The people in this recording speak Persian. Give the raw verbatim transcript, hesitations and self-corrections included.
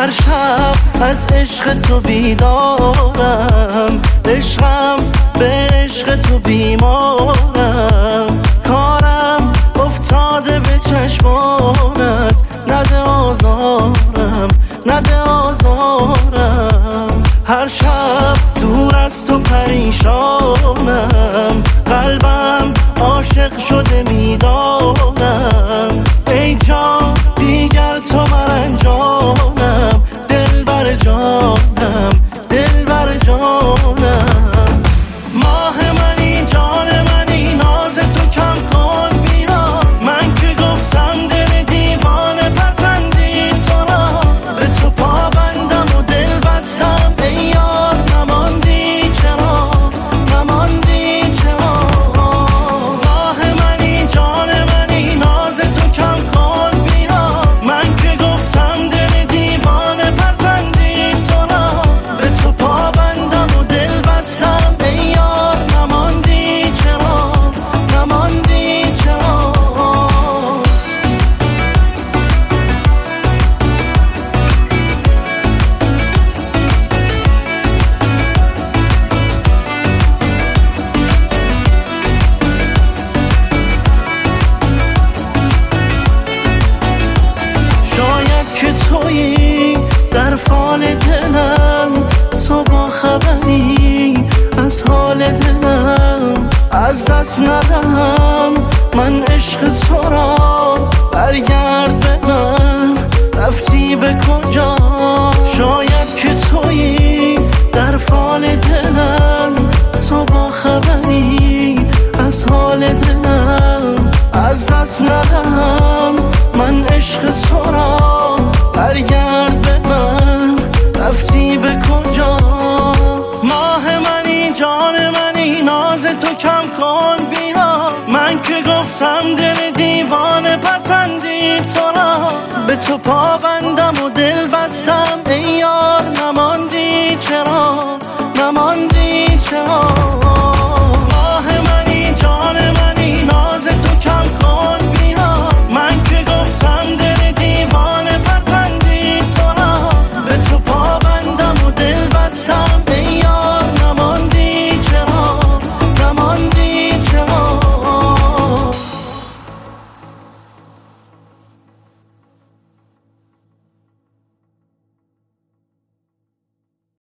هر شب از عشق تو بیدارم، عشقم به عشق تو بیمارم. کارم افتاده به چشمانت، نده آزارم نده آزارم. هر شب دور از تو پریشانم، قلبم عاشق شده میدانم. ای جان دیگر تو مرنجانم، دل بر جانم دل بر جانم. ماه منی جان منی ناز تو کم کن بیا، من که گفتم دل دیوانه پسندی تو را. به تو پابندم و دل بستم ای یار، نماندی چرا نماندی چرا. ماه منی جان منی ناز تو کم کن بیا، من که گفتم دل دیوانه پسندی تو را. به تو پابندم و دل بستم ای یار، نماندی چرا نماندی چرا. شاید که تویی در فال دلم، تو با خبری از حال دلم. از دست ندهم من عشق تو را، برگرد به من رفتی به کجا. شاید که تویی در فال دلم، تو با خبری از حال دلم. از دست ندهم من عشق تو را، برگرد به من رفتی به کجا. ماه منی جان منی ناز تو کم کن بیا، من که گفتم دل دیوانه پسندی تو را. به تو پابندم و